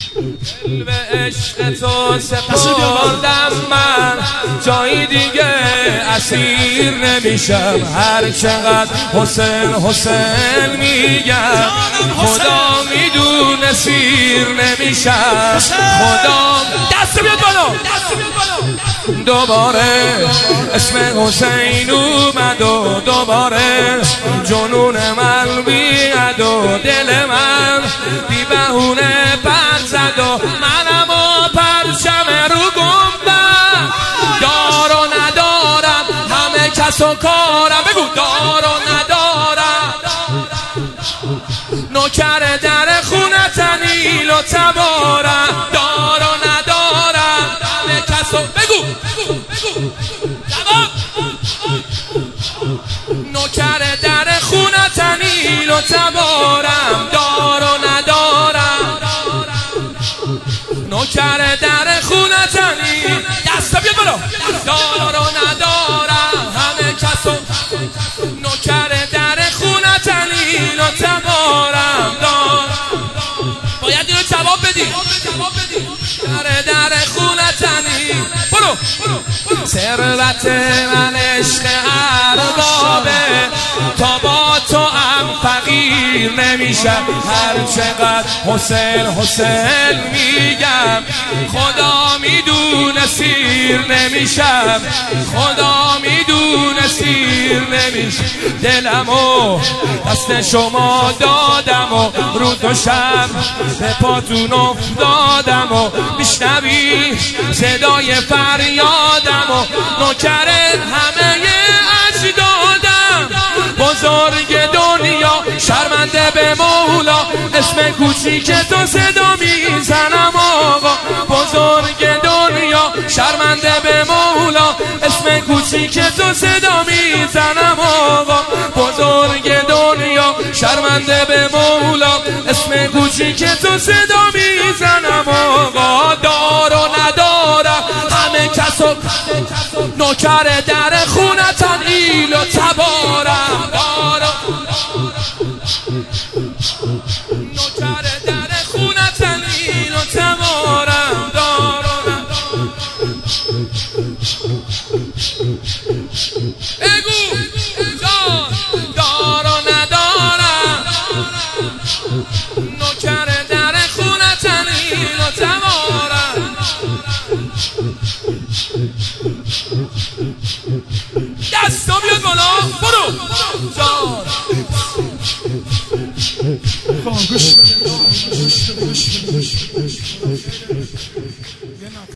به عشق تو سپردم من، جایی دیگه اسیر نمیشم. هر چقدر حسین حسین میگم، خدا میدونه سیر نمیشم. خدا دست بیاد بالا. دوباره اسم حسین اومد و دوباره جنون من بیاد و دل من بی بهونه پر زد و منم و پرچم رو گنبم. دار و ندارم همه کس و کارم، بگو دار و ندارم. نوکر در خونه تنیل و تبارم. دار و ندارم همه کس و بگو نوکر در خونه تنیل و تبارم. دار و ندارم نوکر در خونه تنیل. دستا بیاد بالا. دار و ندارم همه کسو. نوکر در خونه تنیل و تبارم. باید اینو جواب بدی. در خونه تنیل. برو. ثروت من عشق اربابه، تا با تو هم فقیر نمیشم. هر چقدر حسین حسین میگم، خدا میدونه سیر نمیشم. خدا میدونه سیر نمیشم. دلمو دست شما دادم و رو دوشم به پاتون افتادم و میشنوی صدای فریادم و نوکر همه اجدادم. بزرگ دنیا شرمنده به مولا، اسم کوچیک تو صدا میزنم آقا. بزرگ دنیا شرمنده به مولا، اسم کوچیک تو صدا میزنم آقا. بزرگ دنیا شرمنده به مولا، اسم کوچیک تو صدا میزنم آقا. دار و ندارم همه کسو. نوکر در خونه تنیل و تبارم. نوکر در خونه تنیل و تبارم. بگو دار و ندارم. نوکر در خونه تنیل و تبارم. دستا بیاد بالا. برو جان.